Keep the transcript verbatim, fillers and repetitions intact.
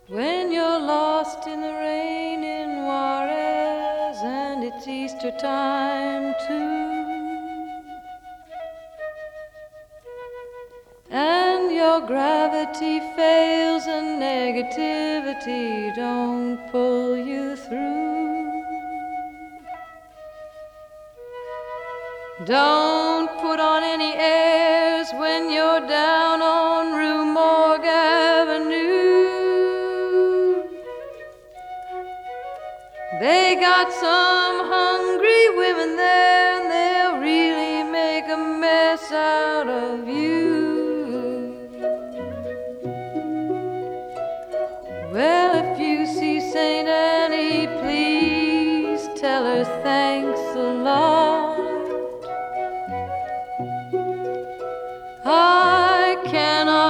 When you're lost in the rain in Juarez and it's Easter time too, and your gravity fails and negativity don't pull you through, don't put on any airs when you're down on Rue Morgue Avenue. They got some hungry women there, and they'll really make a mess out of you.